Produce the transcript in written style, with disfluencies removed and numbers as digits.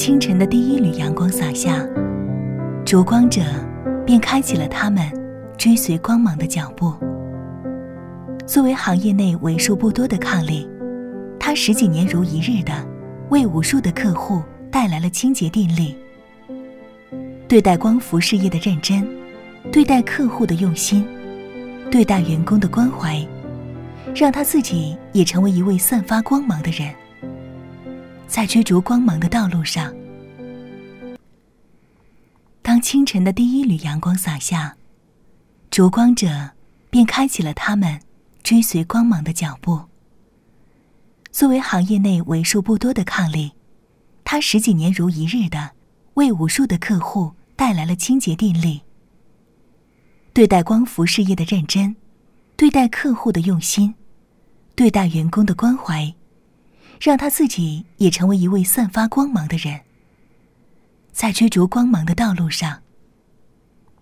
清晨的第一缕阳光洒下，烛光者便开启了他们追随光芒的脚步。作为行业内为数不多的伉俪，他10几年如一日地为无数的客户带来了清洁定力。对待光伏事业的认真，对待客户的用心，对待员工的关怀，让他自己也成为一位散发光芒的人。在追逐光芒的道路上，当清晨的第一缕阳光洒下，烛光者便开启了他们追随光芒的脚步。作为行业内为数不多的伉俪，他10几年如一日地为无数的客户带来了清洁定力。对待光伏事业的认真，对待客户的用心，对待员工的关怀，让他自己也成为一位散发光芒的人。在追逐光芒的道路上，